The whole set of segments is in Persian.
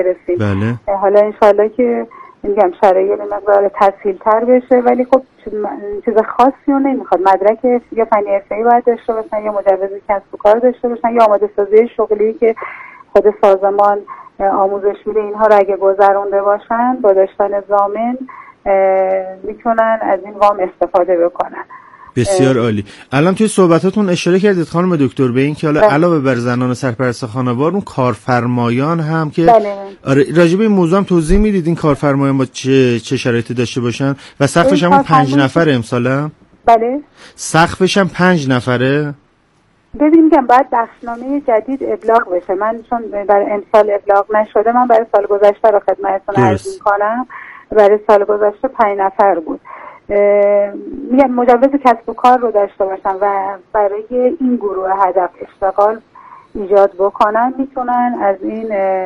برسیم. بله. حالا انشالله که میگم شرایط مقدار تسهیل تر بشه، ولی خب چیز خاصی رو نمیخواد. مدرک یا فنی حرفه‌ای باید داشته باشن یا مجوز کسب و کار داشته باشن یا آماده سازی شغلی که خود سازمان آموزش میده. اینها رو اگه گذرونده باشن با داشتن ضامن میتونن از این وام استفاده بکنن. بسیار عالی. الان توی صحبتاتون اشاره کردید خانم دکتر به این که حالا علاوه بر زنان سرپرست خانوار اون کارفرمایان هم که آره راجع به این موضوع هم توضیح میدید این کارفرمایان با چه شرایطی داشته باشن و سقفش هم 5 نفره امساله؟ بله. سقفش هم 5 نفره؟ ببین میگم باید بخشنامه جدید ابلاغ بشه. من چون برای امسال ابلاغ نشده، من برای سال گذشته رو خدمتتون عرض می‌کنم. برای سال گذشته 5 نفر بود. میگم مجوز کسب و کار رو داشته باشن و برای این گروه هدف اشتغال ایجاد بکنن میتونن از این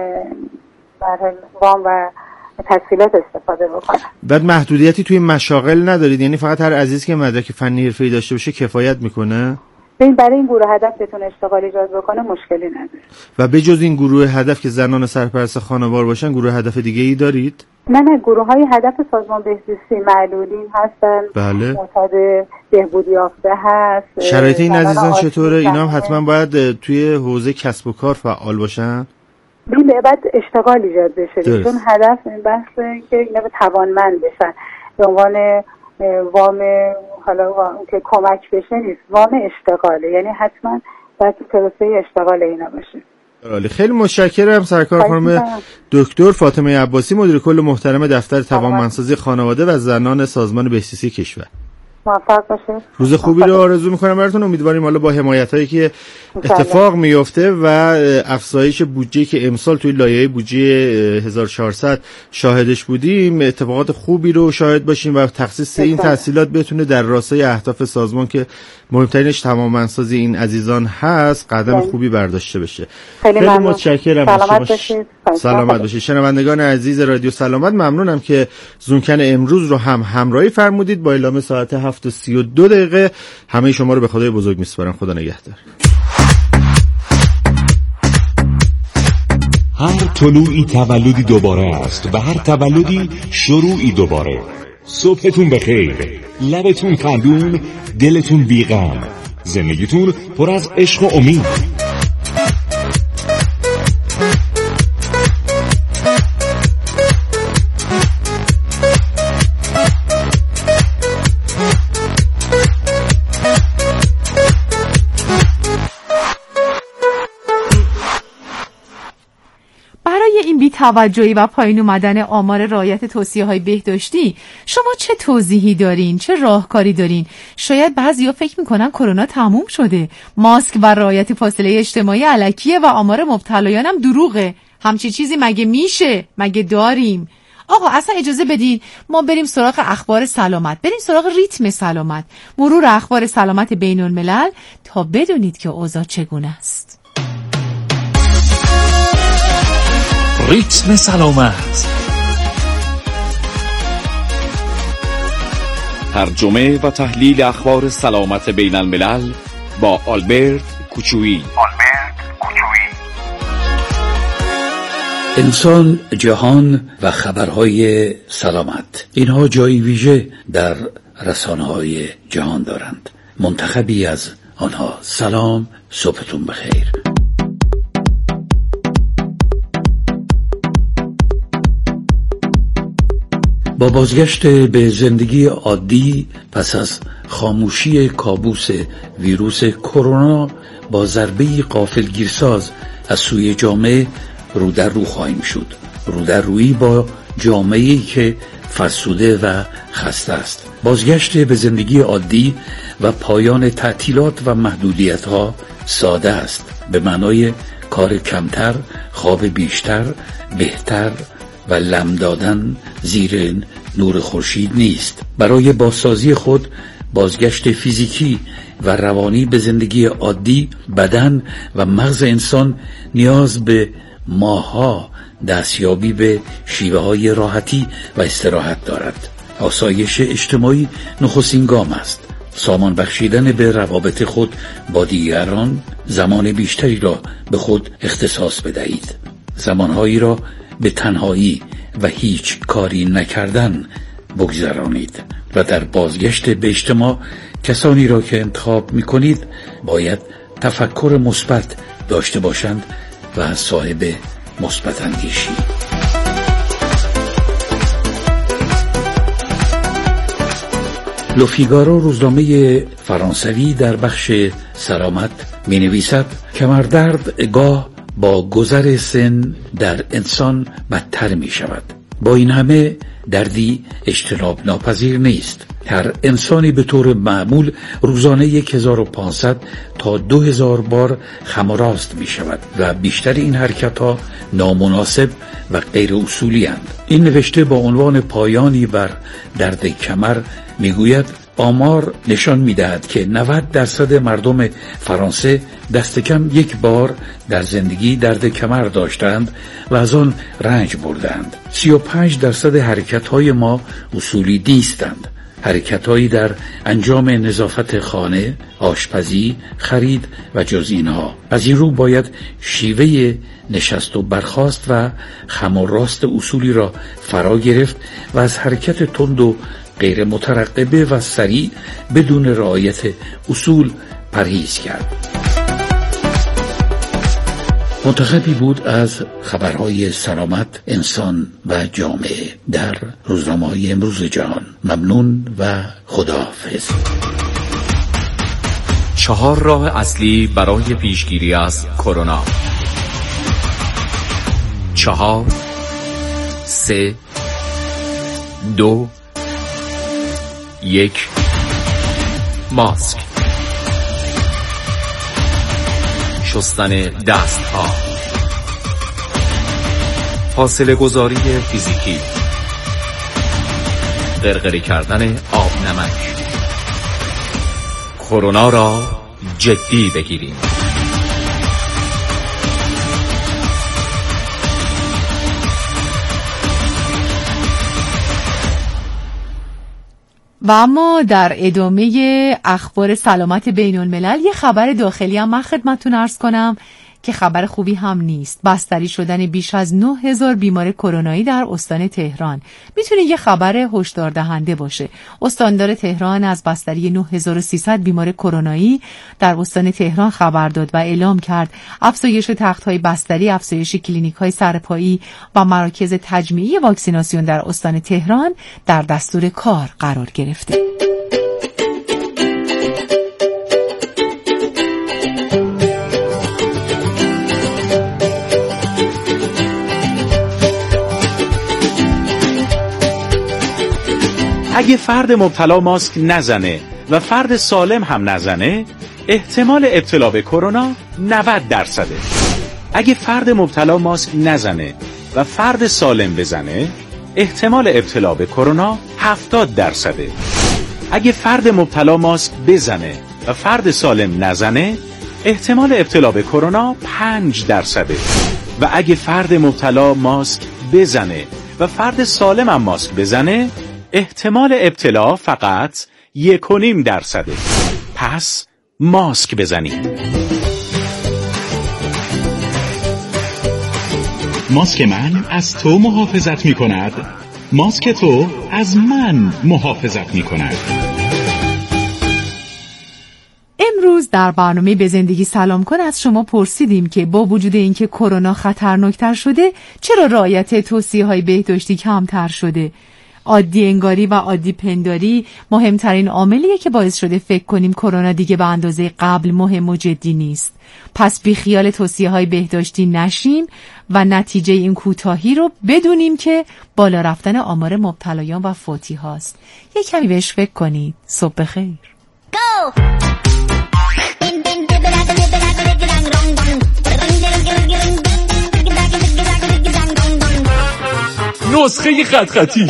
وام و تسهیلات استفاده بکنن. بعد محدودیتی توی مشاغل ندارید؟ یعنی فقط هر عزیز که مدرک فنی حرفه‌ای داشته باشه کفایت میکنه؟ برای این گروه هدف بتونه اشتغال ایجاد بکنه مشکلی نداره. و به جز این گروه هدف که زنان سرپرست خانوار باشن گروه هدف دیگه ای دارید؟ نه گروه های هدف سازمان بهزیستی معلولین هستن. بله. معتاد بهبودی یافته هست. شرایط این عزیزان چطوره؟ اینا هم حتما باید توی حوزه کسب و کار فعال باشن. بعد اشتغال ایجاد بشه. چون هدف این بحثه که اینا به توانمند بشن. به عنوان وام حالا که کمک بشه نیست، وام اشتغاله، یعنی حتما باید تو پروسه اشتغال اینا باشه. خیلی متشکرم سرکار خانم دکتر فاطمه عباسی، مدیر کل محترم دفتر توانمندسازی خانواده و زنان سازمان بهزیستی کشور. موفق باشه. روز خوبی رو آرزو میکنم براتون. امیدواریم حالا با حمایتایی که اتفاق میفته و افزایش بودجه که امسال توی لایحه بودجه 1400 شاهدش بودیم اتفاقات خوبی رو شاهد باشیم و تخصیص این تحصیلات بتونه در راستای اهداف سازمان که مهمترینش توانمندسازی این عزیزان هست قدم خوبی برداشته بشه. خیلی متشکرم. سلامت باشید. شنوندگان عزیز رادیو سلامت، ممنونم که زونکن امروز رو هم همراهی فرمودید. با اعلام ساعت 7:32 همه شما رو به خدای بزرگ میسپارم. خدا نگهدار. هر طلوعی تولدی دوباره است و هر تولدی شروعی دوباره. صبحتون بخیر، لبتون خندون، دلتون بیغم، زندگیتون پر از عشق و امید. توجهی و پایین اومدن آمار رعایت توصیه‌های بهداشتی شما چه توضیحی دارین؟ چه راهکاری دارین؟ شاید بعضیا فکر میکنن کرونا تموم شده، ماسک و رعایت فاصله اجتماعی الکیه و آمار مبتلایان هم دروغه. همچی چیزی مگه میشه؟ مگه داریم؟ آقا اصلا اجازه بدین ما بریم سراغ اخبار سلامت، بریم سراغ ریتم سلامت، مرور اخبار سلامت بین الملل تا بدونید که اوضاع چگونه است. ریتم سلامت، ترجمه و تحلیل اخبار سلامت بین الملل با آلبرت کوچویی. انسان، جهان و خبرهای سلامت، اینها جای ویژه در رسانه‌های جهان دارند. منتخبی از آنها. سلام، صبحتون بخیر. با بازگشت به زندگی عادی پس از خاموشی کابوس ویروس کرونا، با ضربه‌ای غافلگیرساز از سوی جامعه رو در رو خواهیم شد. رو در رویی با جامعه‌ای که فرسوده و خسته است. بازگشت به زندگی عادی و پایان تعطیلات و محدودیت‌ها ساده است، به معنای کار کمتر، خواب بیشتر، بهتر و لم دادن زیر نور خورشید نیست. برای بازسازی خود، بازگشت فیزیکی و روانی به زندگی عادی، بدن و مغز انسان نیاز به ماه‌ها دستیابی به شیوه‌های راحتی و استراحت دارد. آسایش اجتماعی نخستین گام است. سامان بخشیدن به روابط خود با دیگران، زمان بیشتری را به خود اختصاص بدهید. زمانهایی را به تنهایی و هیچ کاری نکردن بگذرانید و در بازگشت به اجتماع کسانی را که انتخاب می‌کنید باید تفکر مثبت داشته باشند و صاحب مثبت اندیشی. لوفیگارو روزنامه فرانسوی در بخش سلامت می نویسد کمردرد گاه با گذر سن در انسان بدتر می شود. با این همه دردی اجتناب ناپذیر نیست. هر انسانی به طور معمول روزانه 1500 تا 2000 بار خم و راست می شود و بیشتر این حرکت ها نامناسب و غیر اصولی اند. این نوشته با عنوان پایانی بر درد کمر می گوید آمار نشان می دهد که 90% مردم فرانسه دست کم یک بار در زندگی درد کمر داشتند و از آن رنج بردند. 35% حرکت‌های ما اصولی نیستند. حرکت‌هایی در انجام نظافت خانه، آشپزی، خرید و جز اینها. از این رو باید شیوه نشست و برخاست و خم و راست اصولی را فرا گرفت و از حرکت تند و غیر مترقبه و سریع بدون رعایت اصول پرهیز کرد. منتخبی بود از خبرهای سلامت انسان و جامعه در روزنامه‌های امروز جهان. ممنون و خداحافظ. 4 راه اصلی برای پیشگیری از کرونا. 4 3 2 1 ماسک. شستن دست ها، فاصله گذاری فیزیکی، غرغره کردن آب نمک. کرونا را جدی بگیریم. و اما در ادامه اخبار سلامت بین الملل یه خبر داخلی هم من خدمتتون عرض کنم که خبر خوبی هم نیست. بستری شدن بیش از 9000 بیمار کرونایی در استان تهران میتونه یه خبر هشدار دهنده باشه. استاندار تهران از بستری 9300 بیمار کرونایی در استان تهران خبر داد و اعلام کرد افزایش تخت‌های بستری، افزایش کلینیک‌های سرپایی و مراکز تجمیعی واکسیناسیون در استان تهران در دستور کار قرار گرفته. اگه فرد مبتلا ماسک نزنه و فرد سالم هم نزنه، احتمال ابتلا به کرونا 90%. اگه فرد مبتلا ماسک نزنه و فرد سالم بزنه، احتمال ابتلا به کرونا 70%. اگه فرد مبتلا ماسک بزنه و فرد سالم نزنه، احتمال ابتلا به کرونا 5%. و اگه فرد مبتلا ماسک بزنه و فرد سالم هم ماسک بزنه، احتمال ابتلا فقط 1.5%. پس ماسک بزنید. ماسک من از تو محافظت می کند، ماسک تو از من محافظت می کند. امروز در برنامه به زندگی سلام کن از شما پرسیدیم که با وجود اینکه کرونا خطرناکتر شده، چرا رعایت توصیه‌های بهداشتی کمتر شده؟ عادی انگاری و عادی پنداری مهمترین عاملیه که باعث شده فکر کنیم کرونا دیگه به اندازه قبل مهم و جدی نیست. پس بی خیال توصیه‌های بهداشتی نشیم و نتیجه این کوتاهی رو بدونیم که بالا رفتن آمار مبتلایان و فوتی هاست. یه کمی بهش فکر کنید. صبح بخیر. Go! نسخه خط-خطی.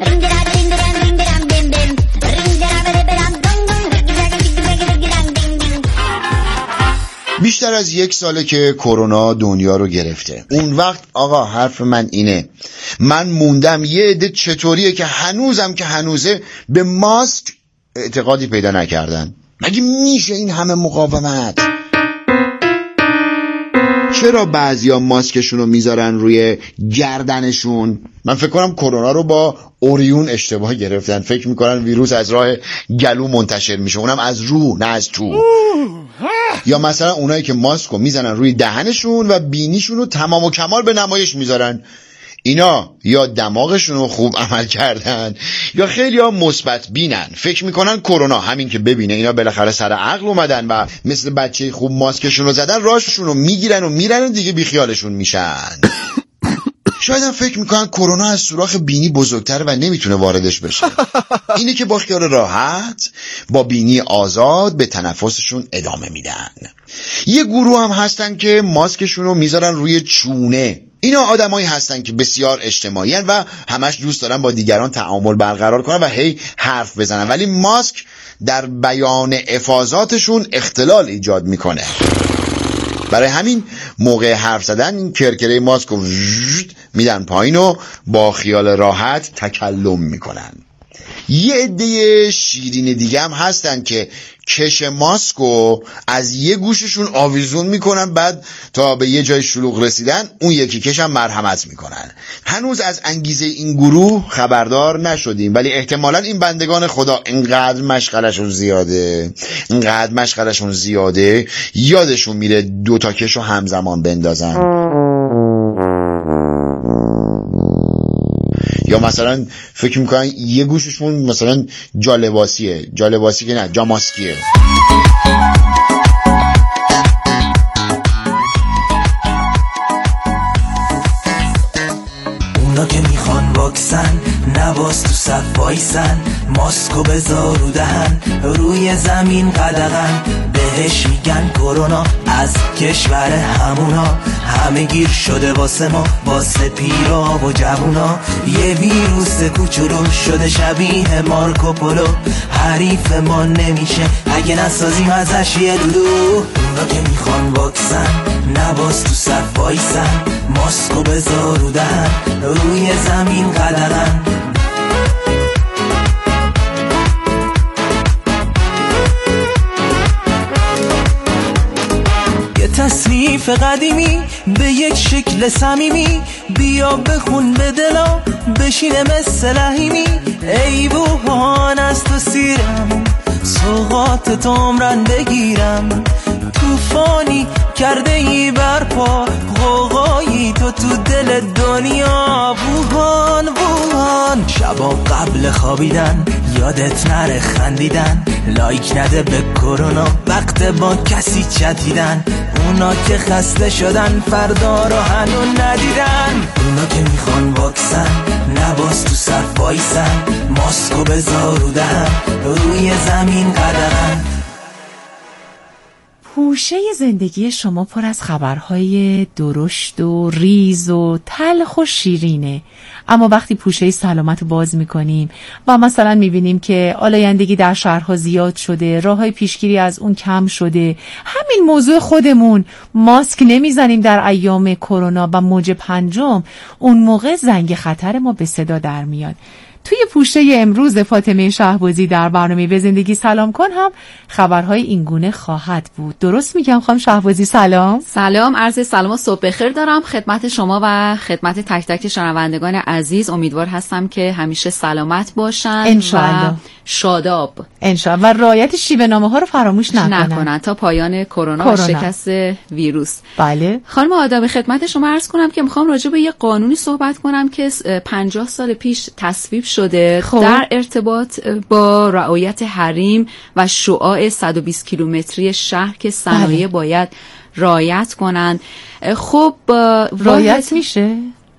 بیشتر از 1 ساله که کرونا دنیا رو گرفته. اون وقت آقا حرف من اینه، من موندم یه عده چطوریه که هنوزه به ماسک اعتقادی پیدا نکردن. مگه میشه این همه مقاومت؟ چرا بعضیا ماسکشون رو میذارن روی گردنشون؟ من فکر کنم کرونا رو با اوریون اشتباه گرفتن، فکر میکنن ویروس از راه گلو منتشر میشه، اونم از رو نه از تو. یا مثلا اونایی که ماسک رو میزنن روی دهنشون و بینیشون رو تمام و کمال به نمایش میذارن، اینا یا دماغشون رو خوب عمل کردن یا خیلی ها مثبت بینن، فکر میکنن کرونا همین که ببینه اینا بالاخره سر عقل اومدن و مثل بچه خوب ماسکشون رو زدن راهشون رو میگیرن و میرن و دیگه بیخیالشون میشن. شاید هم فکر میکنن کرونا از سوراخ بینی بزرگتره و نمیتونه واردش بشه. اینه که با خیال راحت با بینی آزاد به تنفسشون ادامه میدن. یه گروه هم هستن که ماسکشون رو میذارن روی چونه. اینا آدمایی هستن که بسیار اجتماعی هستن و همش دوست دارن با دیگران تعامل برقرار کنن و هی حرف بزنن، ولی ماسک در بیان افاضاتشون اختلال ایجاد میکنه. برای همین موقع حرف زدن این کرکره ماسک رو میدن پایین و با خیال راحت تکلم میکنن. یه عده شیرین دیگه هم هستن که کش ماسک رو از یه گوششون آویزون میکنن، بعد تا به یه جای شلوغ رسیدن اون یکی کش هم مرحمت میکنن. هنوز از انگیزه این گروه خبردار نشدیم، ولی احتمالاً این بندگان خدا اینقدر مشغلشون زیاده یادشون میره 2 تا کش رو همزمان بندازن. یا مثلا فکر میکنن یه گوششون مثلا جالباسی که نه جاماسکیه. اونا که میخوان واکسن نباز تو صف وایسن، ماسکو بذار رو دهن روی زمین قدغن، بهش میگن کرونا از کشور همونا، همه گیر شده واسه ما واسه پیرا و جوونا، یه ویروس کوچولو شده شبیه مارکوپولو، حریف ما نمیشه اگه نسازیم ازش یه دودو. اونا که میخوان واکسن نباز تو صف وایسن، ماسکو بذار رو دهن روی زمین قدغن. تصنیف قدیمی به یک شکل صمیمی، بیا بخون به دلا بشینه مثل لحیمی، ای بوهان از تو سیرم سوغات تو عمرن بگیرم، توفانی کرده ای برپا غوغایی تو دل دنیا. بوهان شبا قبل خوابیدن یادت نره خندیدن، لایک نده به کرونا وقت با کسی چتیدن، اونا که خسته شدن فردا رو هنو ندیدن. اونا که میخوان واکسن نباز تو صف وایسن، ماسکو بذار رو دهن روی زمین قدغن. پوشه زندگی شما پر از خبرهای درشت و ریز و تلخ و شیرینه، اما وقتی پوشه سلامت رو باز میکنیم و مثلا میبینیم که آلایندگی در شهرها زیاد شده، راههای پیشگیری از اون کم شده، همین موضوع خودمون ماسک نمیزنیم در ایام کرونا و موج 5، اون موقع زنگ خطر ما به صدا در میاد. توی پوشه امروز فاطمه شهبازی در برنامه به زندگی سلام کن هم خبرهای اینگونه خواهد بود. درست میگم خانم شهبازی؟ سلام، عرض سلام و صبح بخیر دارم خدمت شما و خدمت تک تک شنوندگان عزیز. امیدوار هستم که همیشه سلامت باشن انشالله. و شاداب انشالله و رعایت شیوه نامه ها رو فراموش نکنن تا پایان کرونا و شکست ویروس. بله خانم آداب، خدمت شما عرض کنم که میخوام راجع به یه قانونی صحبت کنم که 50 سال پیش تصویب شده در ارتباط با رعایت حریم و شعاع 120 کیلومتری شهر که صنایع باید رعایت کنن. خب رعایت میشه؟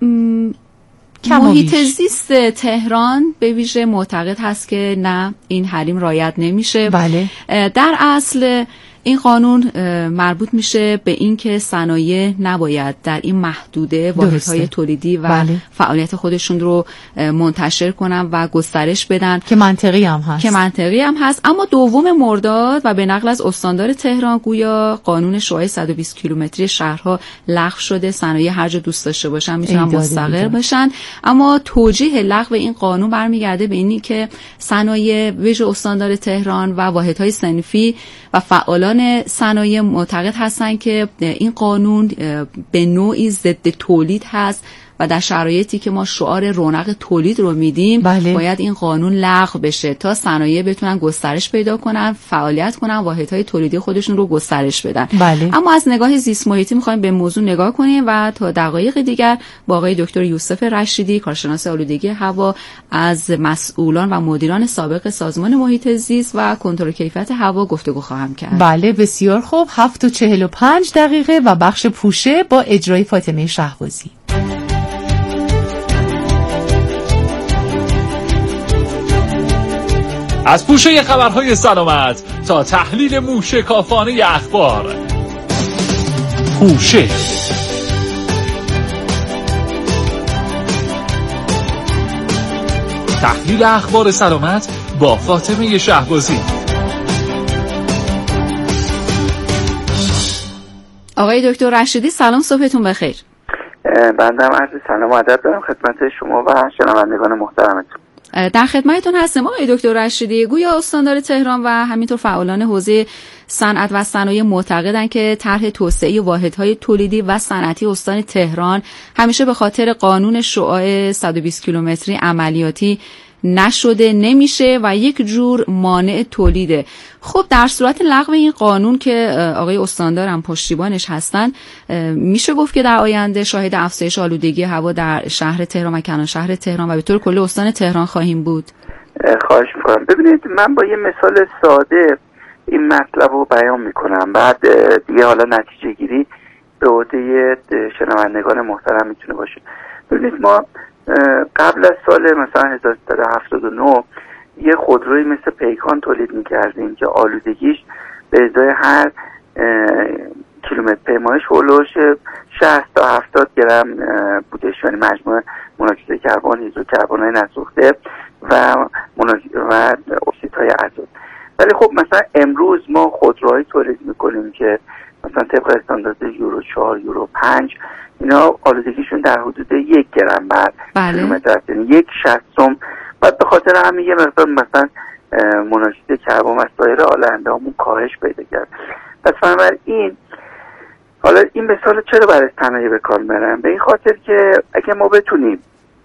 محیط زیست تهران به ویژه معتقد هست که نه، این حریم رعایت نمیشه. بله. در اصل این قانون مربوط میشه به این که صنایع نباید در این محدوده واحدهای تولیدی و فعالیت خودشون رو منتشر کنن و گسترش بدن که منطقی هم هست. اما 2 مرداد و به نقل از استاندار تهران گویا قانون شعاع 120 کیلومتری شهرها لغو شده، صنایع هر جا دوست داشته باشن میتونن مستقر باشن. اما توجیه لغو این قانون برمیگرده به اینی که صنایع ویژه استاندار تهران و واحدهای صنفی و فعالان فعالان صنایع معتقد هستن که این قانون به نوعی ضد تولید هست و در شرایطی که ما شعار رونق تولید رو میدیم باید این قانون لغو بشه تا صنایع بتونن گسترش پیدا کنن، فعالیت کنن، واحدهای تولیدی خودشون رو گسترش بدن. اما از نگاه زیست محیطی می‌خوایم به موضوع نگاه کنیم و تا دقایق دیگر با آقای دکتر یوسف رشیدی، کارشناس آلودگی هوا، از مسئولان و مدیران سابق سازمان محیط زیست و کنترل کیفیت هوا گفتگو خواهم کرد. بله بسیار خوب. 7:45 و بخش پوشه با اجرای فاطمه شهبازی. از پوشه خبرهای سلامت تا تحلیل موشکافانه اخبار. پوشه تحلیل اخبار سلامت با فاطمه شهبازی. آقای دکتر رشیدی سلام، صبحتون بخیر. بنده هم عرض سلام و ادب دارم خدمت شما و شنوندگان محترمتون. در خدمتتون هستم آقای دکتر رشیدی. گویا استاندار تهران و همینطور فعالان حوزه صنعت و صنایع معتقدند که طرح توسعه واحدهای تولیدی و صنعتی استان تهران همیشه به خاطر قانون شعاع 120 کیلومتری عملیاتی نشده نمیشه و یک جور مانع تولیده. خب در صورت لغو این قانون که آقای استاندار هم پشتیبانش هستن، میشه گفت که در آینده شاهد افزایش آلودگی هوا در شهر تهران و کنار شهر تهران و به طور کلی استان تهران خواهیم بود؟ خواهش میکنم. ببینید من با یه مثال ساده این مطلب رو بیان میکنم، بعد دیگه حالا نتیجه گیری به عهده شنوندگان محترم میتونه باشه. ببینید ما قبل از سال مثلا 1379 یه خودروی مثل پیکان تولید میکردیم که آلودگیش به ازای هر کیلومتر پیمایش هولوش 60 تا 70 گرم بودش، یعنی مجموع مناکسید کربن، هیدروکربن‌های نسوخته و اکسیدهای آزوت. ولی خب مثلا امروز ما خودروهای تولید میکنیم که مثلا طبق استاندارد یورو 4 یورو 5 اینا آلودگیشون در حدود 1 گرم بر کیلومتر است، یعنی 1/60. بعد به خاطر همین یه مقدار مثلا مناکسید کربن از سایر آلنده‌هامون کاهش پیدا کرد. پس بنابراین حالا این مثال چرا برای صنایع به کار میبرم؟ به این خاطر که اگه ما بتونیم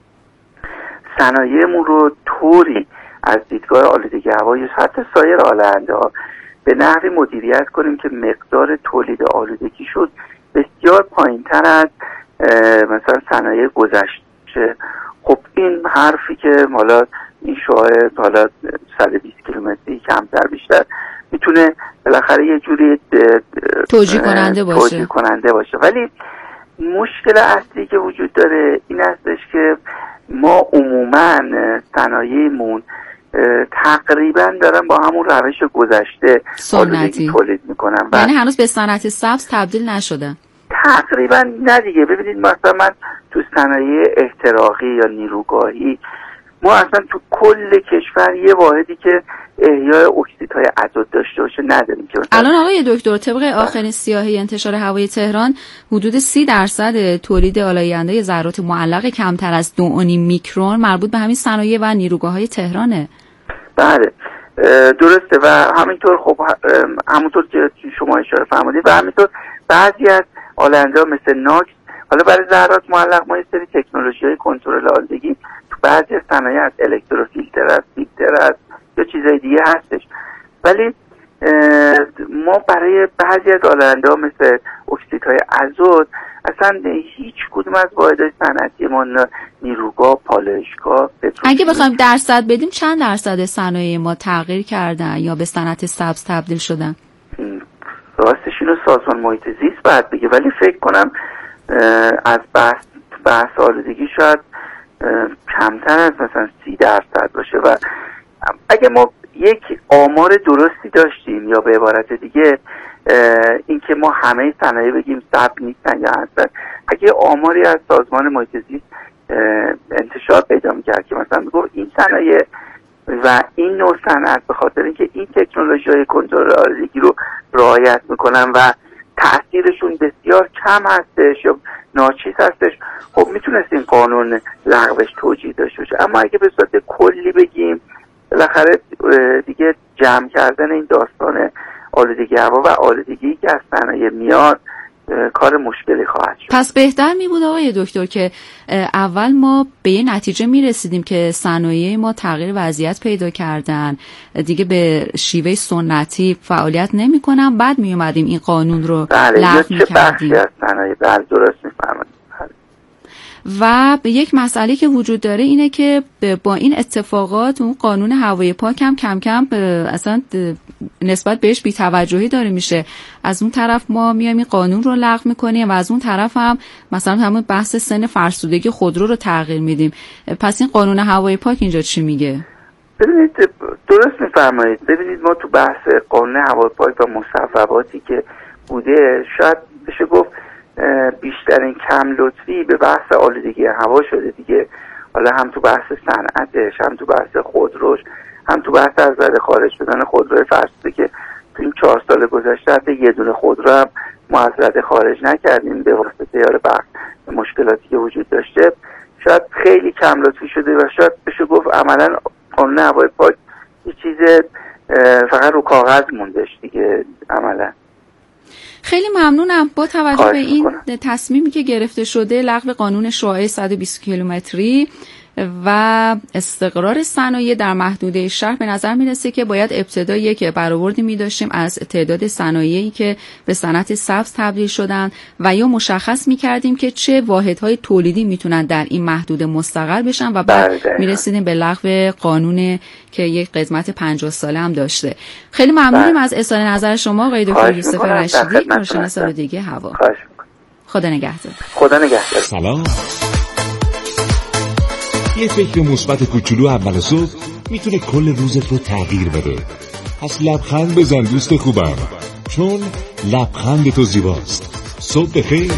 صنایعمون رو طوری از دیدگاه آلودگی هوا یا حتی سایر آلنده‌ها به نحوی مدیریت کنیم که مقدار تولید آلودگی شد بسیار پایین‌تر از مثلا صنایع گذشته، خب این حرفی که حالا این شعاع حالا 120 کیلومتری کمتر بیشتر میتونه بالاخره یه جوری توجیه کننده باشه. ولی مشکل اصلی که وجود داره این هستش که ما عموما صنایعمون تقریبا دارن با همون روش گذشته سنتی تولید میکنن، یعنی هنوز به صنعت سبز تبدیل نشدن. تقریبا نه دیگه. ببینید مثلا من تو صنایع احتراقی یا نیروگاهی ما اصلا تو کل کشور یه واحدی که احیای اکسیدهای آزوت داشته باشه نداریم. که الان آقای دکتر طبق آخرین سیاهی انتشار هوای تهران حدود 30% تولید آلاینده ذرات معلق کمتر از 2.5 میکرون مربوط به همین صنایع و نیروگاه‌های تهرانه. بله درسته و همینطور خب همونطور که شما اشاره فرمودید و همینطور بعضی از آلنده‌ها مثل ناکس، حالا برای ذرات معلق ما یه سری تکنولوژی‌های کنترل آلودگی تو بعضی از صنایع از الکتروفیلتر است، فیلتر است یا چیزای دیگه هستش، ولی ما برای بعضی از آلنده‌ها مثل اکسیدهای آزوت اصلا هیچ کدوم از واحدهای صنعتی ما، نیروگاه، پالایشگاه، اگه بخوایم درصد بدیم چند درصد صنایع ما تغییر کردن یا به صنعت سبز تبدیل شدن؟ راستش اینو سازمان محیط زیست باید بگه، ولی فکر کنم از بحث آلودگی شاید کمتر از مثلا 30% باشه. و اگه ما یک آمار درستی داشتیم یا به عبارت دیگه اینکه ما همه صنایع بگیم سبز نیستن یا هستن، اگه آماری از سازمان محیط زیست انتشار پیدا میکرد که مثلا میگفت این صنایع و این نوع صنعت به خاطر اینکه این تکنولوژی‌های کنترل آلودگی رو رعایت میکنن و تأثیرشون بسیار کم هستش یا ناچیز هستش، خب میتونست این قانون لغوش توجیه داشته باشه. اما اگه به صورت کلی بگیم بالاخره دیگه جمع کردن این داستان آلودگی هوا و آلودگی که از صنایع میاد کار مشکلی خواهد شد. پس بهتر می بود آقای دکتر که اول ما به یه نتیجه می رسیدیم که صنایع ما تغییر وضعیت پیدا کردن، دیگه به شیوه سنتی فعالیت نمی کنن، بعد می اومدیم این قانون رو لغو می کردیم. بله درست می فرمایید. و یک مسئله که وجود داره اینه که با این اتفاقات اون قانون هوای پاک هم کم کم اصلا نسبت بهش بی‌توجهی داره میشه. از اون طرف ما میایم این قانون رو لغو میکنیم و از اون طرف هم مثلا همون بحث سن فرسودگی خودرو رو تغییر میدیم. پس این قانون هوای پاک اینجا چی میگه؟ ببینید درست میفرمایید. ببینید ما تو بحث قانون هوای پاک و مصوباتی که بوده شاید بشه گفت بیشترین کم لطفی به بحث آلودگی هوا شده دیگه. حالا هم تو بحث صنعتش، هم تو بحث خودروش، هم تو بحث از رده خارج شدن خودروی فرسوده که تو این 4 سال گذشته حتی یه دونه خودرو هم ما از رده خارج نکردیم به واسطه یار بحث مشکلاتی که وجود داشته. شاید خیلی کم لطفی شده و شاید بشه گفت عملا قانون هوای پاک یه چیز فقط رو کاغذ موندش دیگه عملا. خیلی ممنونم. با توجه به این تصمیمی که گرفته شده لغو قانون شعاع 120 کیلومتری و استقرار صنایع در محدوده شهر، به نظر میرسه که باید ابتدا یک برآوردی می‌داشتیم از تعداد صنایعی که به صنعت سبز تبدیل شدن و یا مشخص می‌کردیم که چه واحدهای تولیدی میتونن در این محدوده مستقر بشن و بعد میرسیدیم به لغو قانون که یک قدمت 50 ساله هم داشته. خیلی ممنونیم از اظهار نظر شما آقای دکتر یوسف رشیدی، کارشناس آلودگی هوا. خدا نگهدار. خدا نگهدار. سلام. یه فکر مثبت کوچولو اول صبح میتونه کل روزت رو تغییر بده. پس لبخند بزن دوست خوبم، چون لبخند تو زیباست. صبح بخیر.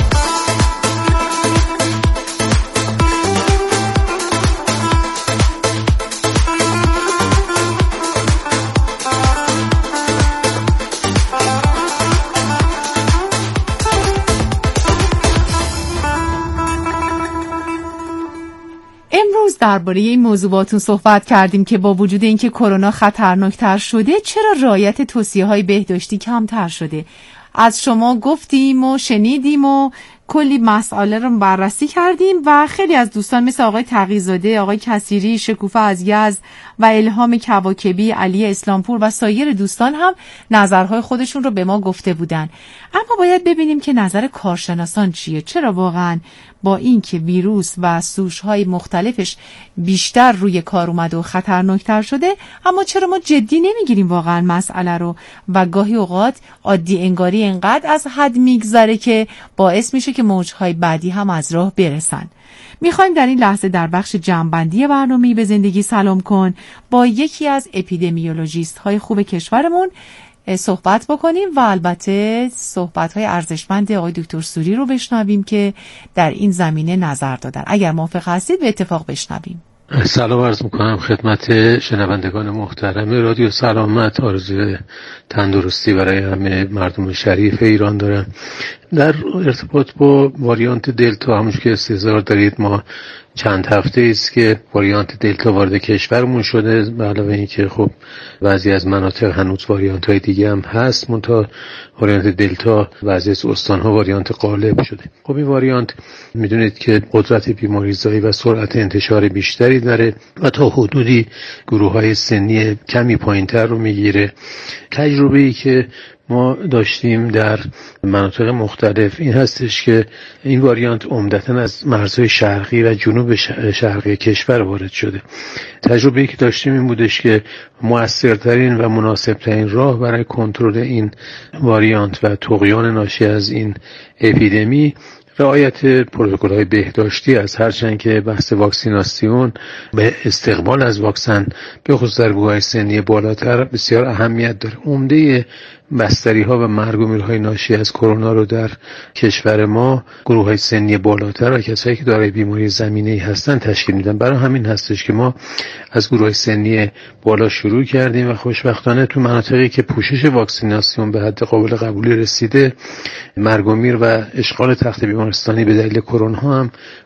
درباره این موضوع باتون صحبت کردیم که با وجود اینکه کرونا خطرناکتر شده چرا رعایت توصیه‌های بهداشتی کمتر شده. از شما گفتیم و شنیدیم و کلی مسئله رو بررسی کردیم و خیلی از دوستان مثل آقای تقی‌زاده، آقای کثیری، شکوفه از یزد و الهام کواکبی، علی اسلامپور و سایر دوستان هم نظرهای خودشون رو به ما گفته بودن. اما باید ببینیم که نظر کارشناسان چیه. چرا واقعاً با اینکه ویروس و سوشهای مختلفش بیشتر روی کار اومده و خطرناکتر شده، اما چرا ما جدی نمیگیریم واقعا مسئله رو و گاهی اوقات عادی انگاری انقدر از حد میگذره که باعث میشه که موجهای بعدی هم از راه برسن. میخوایم در این لحظه در بخش جمع‌بندی برنامه به زندگی سلام کن با یکی از اپیدمیولوژیست های خوب کشورمون صحبت بکنیم و البته صحبت‌های ارزشمند آقای دکتر سوری رو بشنویم که در این زمینه نظر دادن. اگر موافق هستید به اتفاق بشنویم. سلام عرض میکنم خدمت شنوندگان محترم رادیو سلامت. آرزوی تندرستی برای همه مردم شریف ایران دارم. در ارتباط با واریانت دلتا، همونش که استحضار دارید، ما چند هفته است که واریانت دلتا وارد کشورمون شده. به علاوه این که خب بعضی از مناطق هنوز واریانت های دیگه هم هست، منتها واریانت دلتا بعضی از استانها واریانت غالب شده. خب این واریانت میدونید که قدرت بیماریزایی و سرعت انتشار بیشتری داره و تا حدودی گروه های سنی کمی پایینتر رو میگیره. تجربه‌ای که ما داشتیم در مناطق مختلف این هستش که این واریانت عمدتاً از مرزهای شرقی و جنوب شرقی کشور وارد شده. تجربه‌ای که داشتیم این بودش که مؤثرترین و مناسبترین راه برای کنترل این واریانت و طغیان ناشی از این اپیدمی رعایت پروتکل‌های بهداشتی است. هرچند که بحث واکسیناسیون به استقبال از واکسن به خصوص در گروه‌های سنی بالاتر بسیار اهمیت داره. عمده بستری‌ها و مرگ و میرهای ناشی از کرونا رو در کشور ما گروه‌های سنی بالاتر و کسایی که دارای بیماری زمینه‌ای هستن تشکیل میدن. برای همین هستش که ما از گروه‌های سنی بالا شروع کردیم و خوشبختانه تو مناطقی که پوشش واکسیناسیون به حد قابل قبولی رسیده، مرگ و میر و اشغال تخت بیمارستانی به دلیل کرونا هم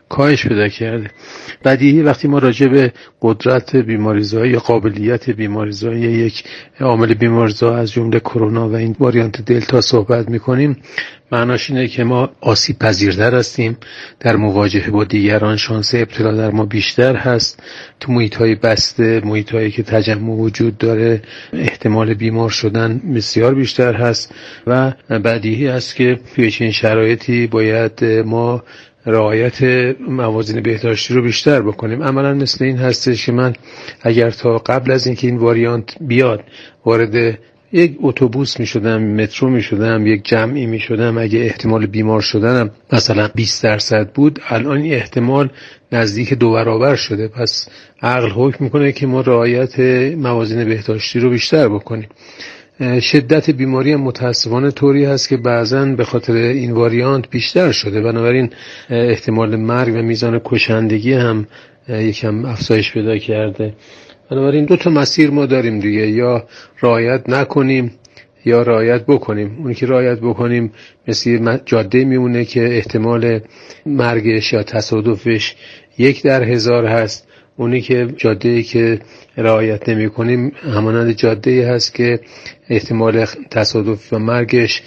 کاهش پیدا کرده. بدیهی وقتی ما راجع به قدرت بیماریزایی یا قابلیت بیماریزایی یک عامل بیماریزا از جمله کرونا و این واریانت دلتا صحبت میکنیم، معناش اینه که ما آسیب پذیرتر هستیم در مواجهه با دیگران، شانس ابتلا در ما بیشتر هست، تو محیط‌های بسته، محیط‌هایی که تجمع وجود داره احتمال بیمار شدن بسیار بیشتر هست و بدیهی است که توی چنین شرایطی باید ما رعایت موازین بهداشتی رو بیشتر بکنیم. عملا مثل این هستش که من اگر تا قبل از اینکه این واریانت بیاد وارد یک اتوبوس میشدم، مترو میشدم، یک جمعی میشدم، اگه احتمال بیمار شدنم مثلا 20% بود، الان این احتمال نزدیک 2 برابر شده. پس عقل حکم میکنه که ما رعایت موازین بهداشتی رو بیشتر بکنیم. شدت بیماری هم متاسفانه طوری هست که بعضن به خاطر این واریانت بیشتر شده، بنابراین احتمال مرگ و میزان کشندگی هم یکم افزایش پیدا کرده. بنابراین 2 مسیر ما داریم دیگه، یا رعایت نکنیم یا رعایت بکنیم. اونی که رعایت بکنیم مثل جاده میمونه که احتمال مرگش یا تصادفش 1 در 1000 هست. اونی که جاده‌ای که رعایت نمی کنیم همانند جاده‌ای هست که احتمال تصادف و مرگش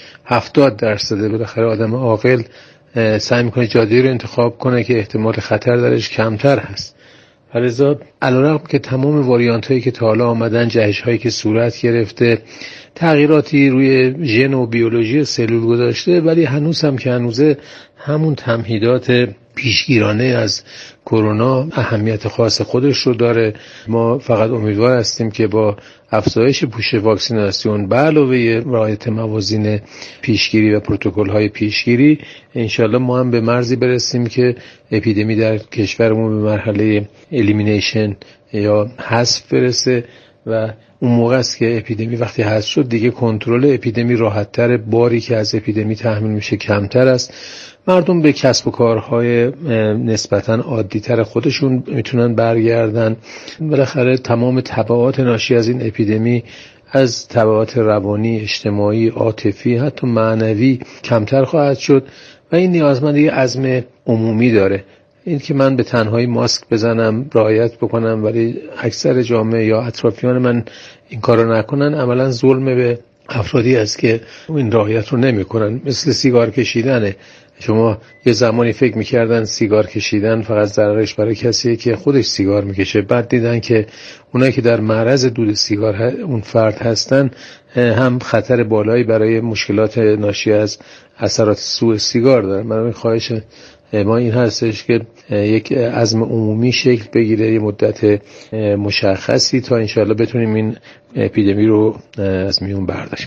70%. بالاخره آدم عاقل سعی میکنه جاده‌ای رو انتخاب کنه که احتمال خطر درش کمتر هست. لذا علیرغم که تمام واریانت هایی که تا حالا آمدن، جهش هایی که صورت گرفته، تغییراتی روی ژن و بیولوژی سلول گذاشته، ولی هنوز هم که هنوزه همون تمهیدات پیشگیرانه از کرونا اهمیت خاص خودش رو داره. ما فقط امیدوار هستیم که با افزایش پوش واکسیناسیون به علاوه رعایت موازین پیشگیری و پروتکل‌های پیشگیری، انشالله ما هم به مرزی برسیم که اپیدمی در کشورمون به مرحله الیمینیشن یا حذف برسه و اون موقع است که اپیدمی وقتی حذف شد دیگه کنترل اپیدمی راحت‌تر، باری که از اپیدمی تحمل میشه کمتر است. مردم به کسب و کارهای نسبتاً عادی‌تر خودشون میتونن برگردن. بالاخره تمام تبعات ناشی از این اپیدمی از تبعات روانی، اجتماعی، عاطفی، حتی معنوی کمتر خواهد شد و این نیازمند یه عزم عمومی داره. این که من به تنهایی ماسک بزنم، رعایت بکنم، ولی اکثر جامعه یا اطرافیان من این کارو نکنن، عملاً ظلم به افرادی است که این رعایت رو نمی‌کنن. مثل سیگار کشیدنه. شما یه زمانی فکر می‌کردن سیگار کشیدن فقط ضررش برای کسیه که خودش سیگار می‌کشه، بعد دیدن که اونایی که در معرض دود سیگار اون فرد هستن هم خطر بالایی برای مشکلات ناشی از اثرات سوء سیگار دارن. من خواهش ما این هستش که یک عزم عمومی شکل بگیره، یه مدت مشخصی، تا انشاءالله بتونیم این اپیدمی رو از میون برداریم.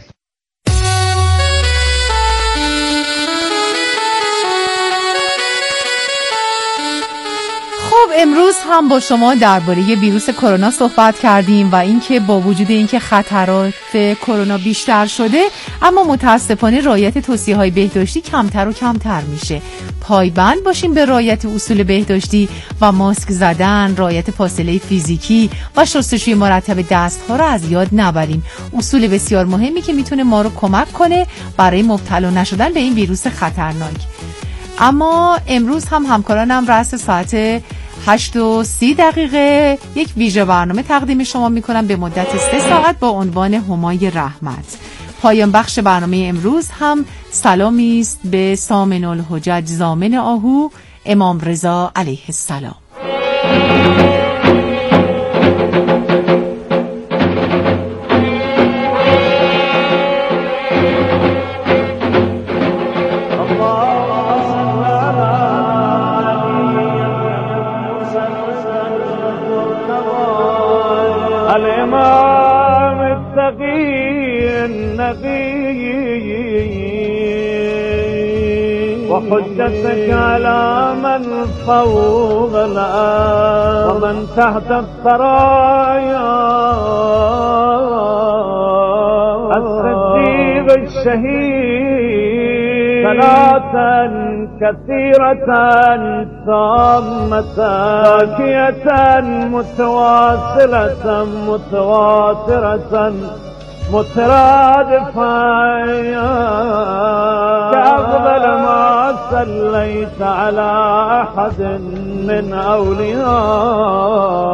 امروز هم با شما درباره ویروس کرونا صحبت کردیم و اینکه با وجود اینکه خطرات کرونا بیشتر شده، اما متاسفانه رعایت توصیه‌های بهداشتی کمتر و کمتر میشه. پایبند باشیم به رعایت اصول بهداشتی و ماسک زدن، رعایت فاصله فیزیکی و شستشوی مرتب دست‌ها رو از یاد نبریم. اصول بسیار مهمی که میتونه ما رو کمک کنه برای مبتلا نشدن به این ویروس خطرناک. اما امروز هم همکارانم رأس ساعت 8:30 یک ویژه برنامه تقدیم شما میکنم به مدت 3 ساعت با عنوان همای رحمت. پایان بخش برنامه امروز هم سلامی است به سامن الحجج ضامن آهو، امام رضا علیه السلام. الإمام التقي النقي وحجتك على من فوق الأرض ومن تحت الثرايا الصديق الشهيد صلاة كثيرة تامة زاكية متواصلة متواترة مترادفا كأقبل ما صليت على أحد من أوليائك